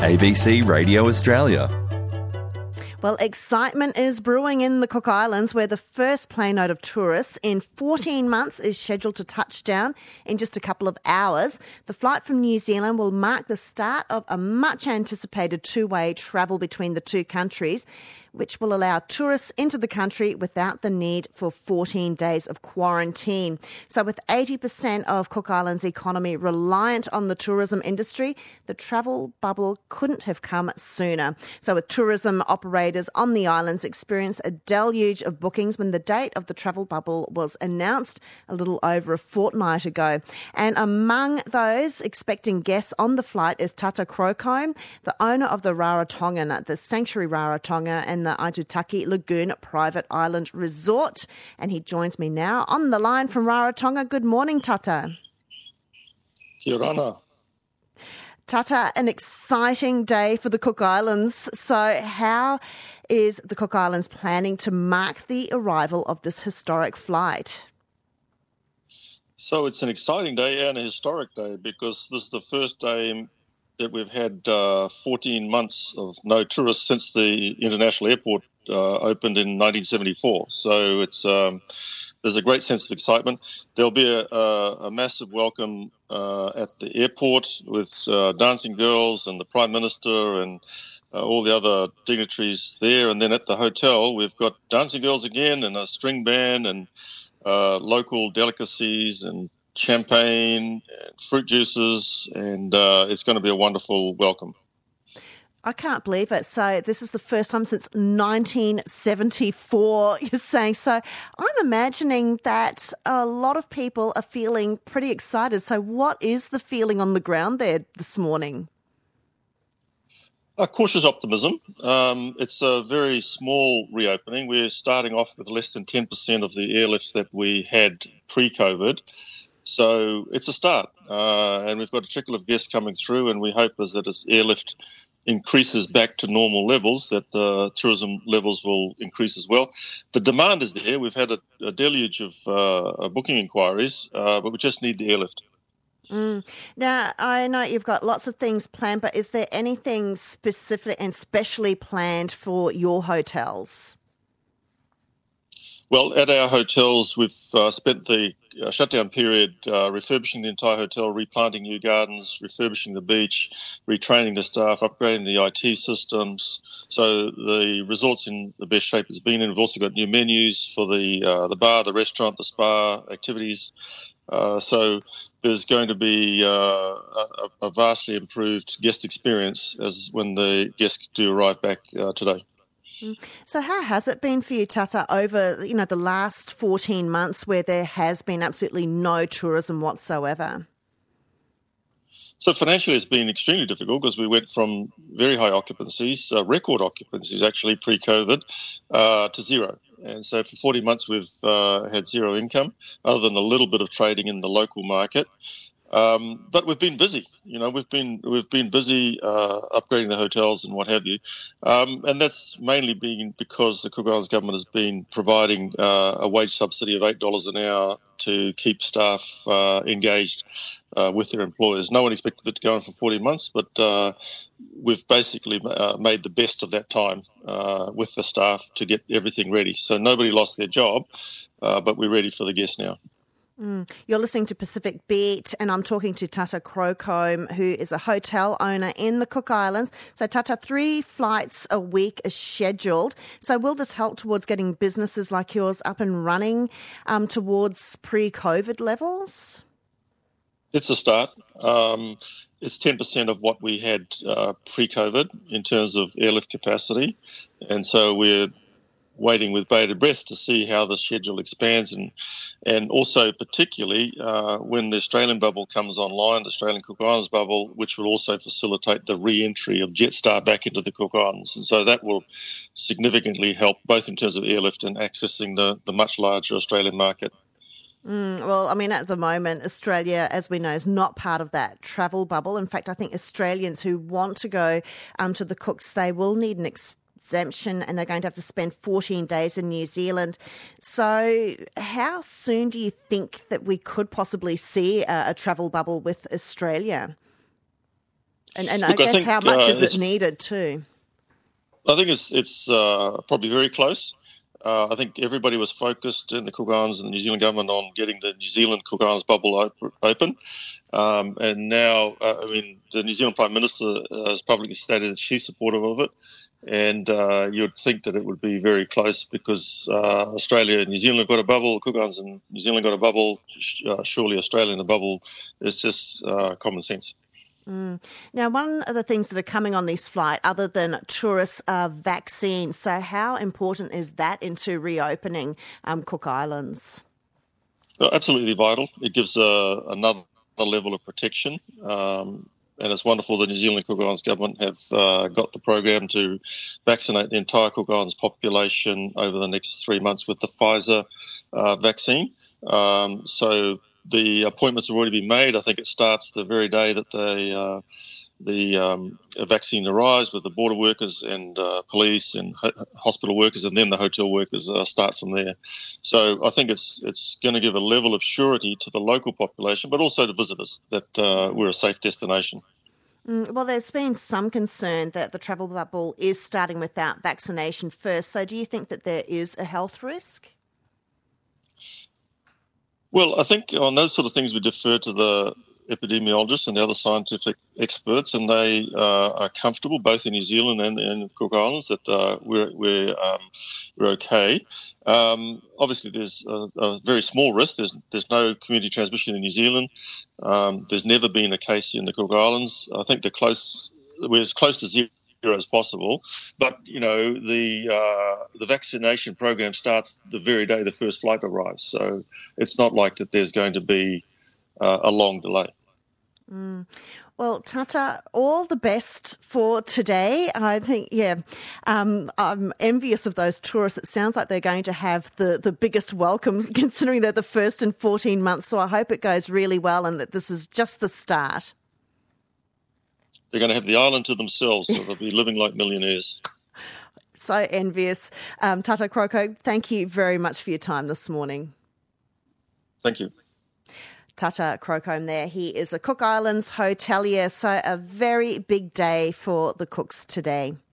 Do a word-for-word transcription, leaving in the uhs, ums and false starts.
A B C Radio Australia. Well, excitement is brewing in the Cook Islands, where the first plane load of tourists in fourteen months is scheduled to touch down in just a couple of hours. The flight from New Zealand will mark the start of a much-anticipated two-way travel between the two countries, which will allow tourists into the country without the need for fourteen days of quarantine. So with eighty percent of Cook Islands' economy reliant on the tourism industry, the travel bubble couldn't have come sooner. So with tourism operators on the islands experience a deluge of bookings when the date of the travel bubble was announced a little over a fortnight ago. And among those expecting guests on the flight is Tata Crocombe, the owner of the Rarotongan, the Sanctuary Rarotonga and the Aitutaki Lagoon Private Island Resort. And he joins me now on the line from Rarotonga. Good morning, Tata. Kia ora. Tata, an exciting day for the Cook Islands. So how is the Cook Islands planning to mark the arrival of this historic flight? So it's an exciting day and a historic day because this is the first day that we've had uh, fourteen months of no tourists since the international airport uh, opened in nineteen seventy-four. So it's um, there's a great sense of excitement. There'll be a, a, a massive welcome uh, at the airport with uh, dancing girls and the Prime Minister and uh, all the other dignitaries there. And then at the hotel, we've got dancing girls again and a string band and uh, local delicacies and champagne and fruit juices, and uh, it's going to be a wonderful welcome. I can't believe it. So this is the first time since nineteen seventy-four, you're saying. So I'm imagining that a lot of people are feeling pretty excited. So what is the feeling on the ground there this morning? A cautious optimism. Um, it's a very small reopening. We're starting off with less than ten percent of the airlifts that we had pre-COVID. So it's a start, uh, and we've got a trickle of guests coming through, and we hope as that as airlift increases back to normal levels, that the tourism levels will increase as well. The demand is there. We've had a, a deluge of uh, booking inquiries, uh, but we just need the airlift. Mm. Now, I know you've got lots of things planned, but is there anything specific and specially planned for your hotels? Well, at our hotels, we've uh, spent the uh, shutdown period uh, refurbishing the entire hotel, replanting new gardens, refurbishing the beach, retraining the staff, upgrading the I T systems. So the resort's in the best shape it's been in. We've also got new menus for the uh, the bar, the restaurant, the spa, activities. Uh, so there's going to be uh, a, a vastly improved guest experience as when the guests do arrive back uh, today. So how has it been for you, Tata, over, you know, the last fourteen months where there has been absolutely no tourism whatsoever? So financially it's been extremely difficult because we went from very high occupancies, uh, record occupancies actually pre-COVID, uh, to zero. And so for forty months we've uh, had zero income other than a little bit of trading in the local market. Um, but we've been busy, you know, we've been we've been busy uh, upgrading the hotels and what have you, um, and that's mainly been because the Cook Islands government has been providing uh, a wage subsidy of eight dollars an hour to keep staff uh, engaged uh, with their employers. No one expected it to go on for forty months, but uh, we've basically uh, made the best of that time uh, with the staff to get everything ready. So nobody lost their job, uh, but we're ready for the guests now. Mm. You're listening to Pacific Beat, and I'm talking to Tata Crocombe, who is a hotel owner in the Cook Islands. So, Tata, three flights a week is scheduled. So will this help towards getting businesses like yours up and running um, towards pre-COVID levels? It's a start. Um, it's ten percent of what we had uh, pre-COVID in terms of airlift capacity, and so we're waiting with bated breath to see how the schedule expands, and and also particularly uh, when the Australian bubble comes online, the Australian Cook Islands bubble, which will also facilitate the re-entry of Jetstar back into the Cook Islands. And so that will significantly help both in terms of airlift and accessing the, the much larger Australian market. Mm, well, I mean, at the moment, Australia, as we know, is not part of that travel bubble. In fact, I think Australians who want to go um, to the Cooks, they will need an ex- exemption and they're going to have to spend fourteen days in New Zealand. So how soon do you think that we could possibly see a, a travel bubble with Australia? And, and Look, I I guess think, how much uh, is it it's- needed too? I think it's it's uh, probably very close. Uh, I think everybody was focused in the Cook Islands and the New Zealand government on getting the New Zealand Cook Islands bubble op- open. Um, and now, uh, I mean, the New Zealand Prime Minister uh, has publicly stated that she's supportive of it. And uh, you'd think that it would be very close because uh, Australia and New Zealand have got a bubble, Cook Islands and New Zealand got a bubble. Uh, surely Australia in a bubble is just uh, common sense. Mm. Now, one of the things that are coming on this flight, other than tourist uh, vaccines, so how important is that into reopening um, Cook Islands? Uh, absolutely vital. It gives uh, another level of protection. Um, and it's wonderful the New Zealand Cook Islands government have uh, got the program to vaccinate the entire Cook Islands population over the next three months with the Pfizer uh, vaccine. Um, so the appointments have already been made. I think it starts the very day that they, uh, the um, vaccine arrives with the border workers and uh, police and ho- hospital workers, and then the hotel workers uh, start from there. So I think it's it's going to give a level of surety to the local population, but also to visitors that uh, we're a safe destination. Mm, well, there's been some concern that the travel bubble is starting without vaccination first. So do you think that there is a health risk? Well, I think on those sort of things we defer to the epidemiologists and the other scientific experts, and they uh, are comfortable, both in New Zealand and in Cook Islands, that uh, we're we're, um, we're okay. Um, obviously, there's a, a very small risk. There's there's no community transmission in New Zealand. Um, there's never been a case in the Cook Islands. I think the close we're as close to zero as possible. But you know, the uh, the vaccination program starts the very day the first flight arrives, so it's not like that. There's going to be uh, a long delay. Mm. Well, Tata, all the best for today. I think, yeah, um, I'm envious of those tourists. It sounds like they're going to have the, the biggest welcome, considering they're the first in fourteen months. So I hope it goes really well and that this is just the start. They're going to have the island to themselves, so they'll be living like millionaires. So envious. Um, Tata Kroko, thank you very much for your time this morning. Thank you. Tata Kroko there. He is a Cook Islands hotelier, so a very big day for the Cooks today.